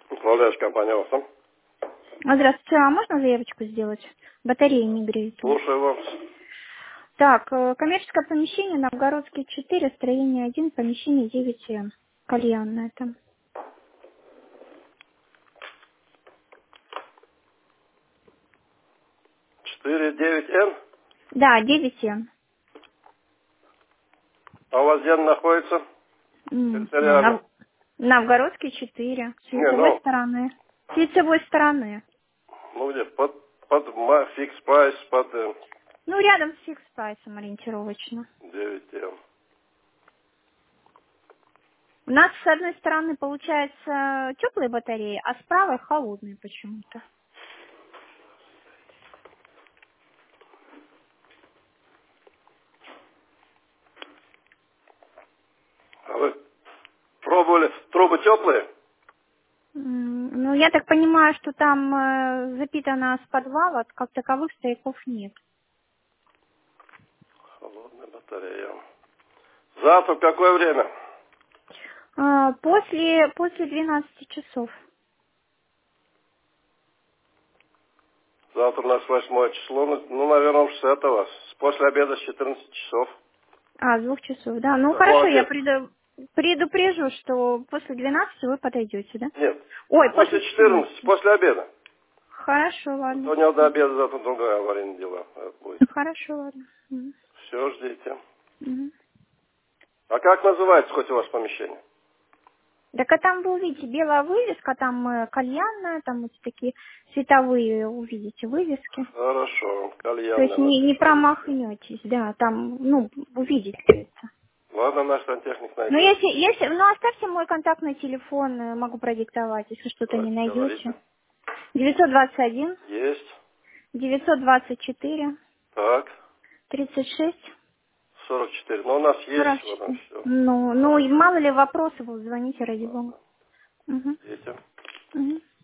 Управляющая компания «Осом». Здравствуйте, а можно заявочку сделать? Батареи не греют. Слушаю вас. Так, коммерческое помещение, Новгородский 4, строение 1, помещение 9, кальянное там. 4-9Н. Да, 9. А у вас где находится? Территориально. Новгородский 4, с Не, лицевой стороны. С лицевой стороны. ну где? Под фикс прайс, под Ну, рядом с фикс прайсом ориентировочно. 9Н. У нас с одной стороны получается теплые батареи, а с правой холодные почему-то. А вы пробовали? Трубы теплые? Ну, я так понимаю, что там запитано с подвала, как таковых стояков нет. Холодная батарея. Завтра в какое время? После 12 часов. Завтра у нас 8 число. Ну, наверное, с этого. После обеда с 14 часов. С 2 часов, да. Ну, Да. хорошо, я Молодец. предупрежу, что после 12 вы подойдете, да? Нет. Ой, После после 14, 14. после обеда. Хорошо, А ладно. то не до обеда, завтра другая аварийное дело будет. Хорошо, ладно. Мгм. Все, ждите. Мгм. А как называется хоть у вас помещение? Так а там вы увидите белая вывеска, там кальянная, там вот такие световые увидите вывески. Хорошо, То есть кальянная не написали. промахнетесь, да, там, ну, увидите это. Ладно, наш сантехник Но найдет. если, оставьте мой контактный телефон, могу продиктовать, если что-то не Давайте, найдете. говорите. 921 Есть. 924 Так. 36 44. Но у нас есть, ладно, 44. все. Ну, и мало ли вопросов, вы звоните, ради бога. Ладно. Угу. Ждите. Угу.